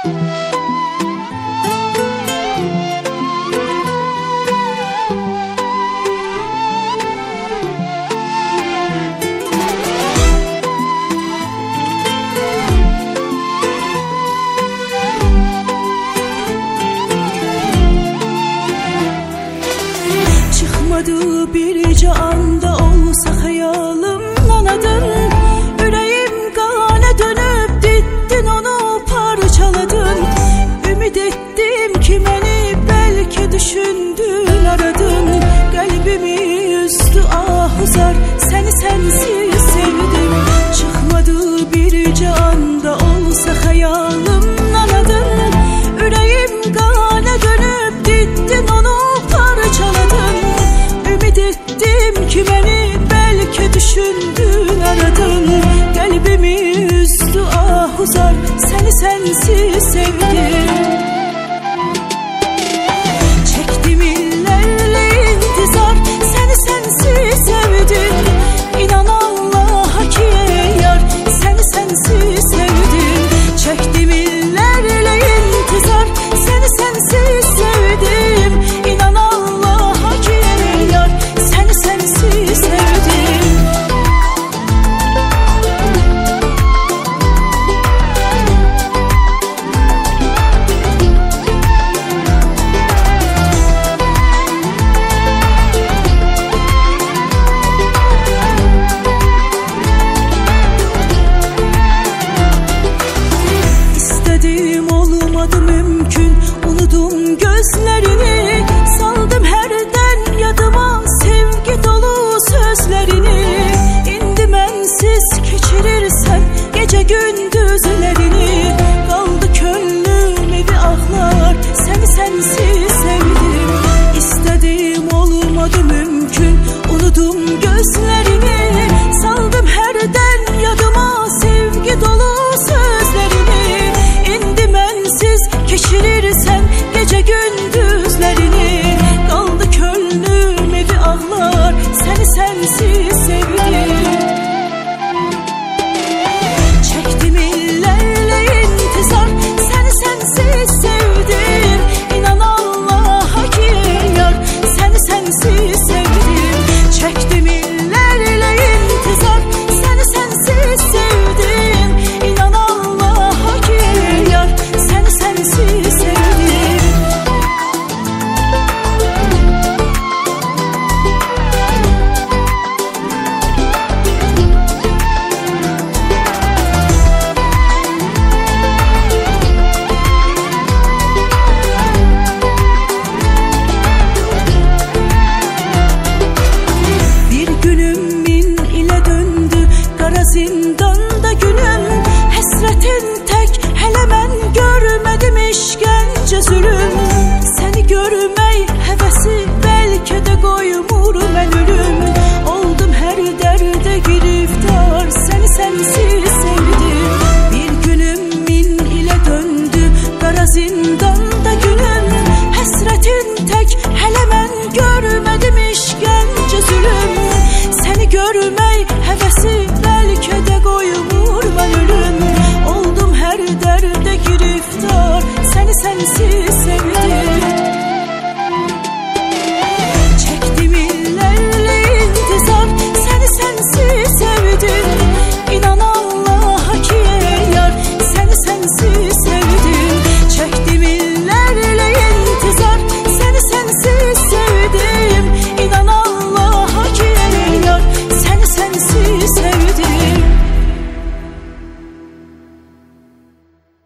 Birce anda olsa hayalımdan adın, yüreğim kana dönüp dittin onu parçaladın. Ümid ettim ki beni belki düşündün aradın. Kalbimi üzdü ahuzar, seni sensiz sevdim. Çıkmadı birce anda olsa hayalımdan adın, yüreğim kana dönüp dittin onu parçaladın. Ümid ettim ki beni belki düşündün aradın. Kalbimi üzdü ahuzar, seni sensiz sevdim. Çektim illerle intizar, seni sensiz sevdim. İnan Allah'a ki yar, seni sensiz sevdim. Çektim illerle intizar, seni sensiz sevdim. İnan Allah'a ki yar, seni sensiz sevdim. İstediğim olmadı mümkün, unudum gözlerini. Saldım herden yadıma sevgi dolu sözlerini. İndi bensiz geçirirsem gece gündüzlerini. Kaldı könlüm evi ağlar, seni sensiz sevdim. İstediğim olmadı mümkün, unudum gözlerini. Saldım herden yadıma sevgi dolu sözlerini. İndi bensiz geçirirsen gece gündüzlerini. Kaldı könlüm evi ağlar, seni sensiz sevdim. Çektim illerle intizar, seni sensiz sevdim. İnan Allah'a ki yar, seni sensiz sevdim. Çektim illerle intizar, seni sensiz sevdim. İnan Allah'a ki yar, seni sensiz sevdim. Bir günüm min ile döndü, kara zindanda günüm. Hasretin tek hele ben görmedim işkence zulüm.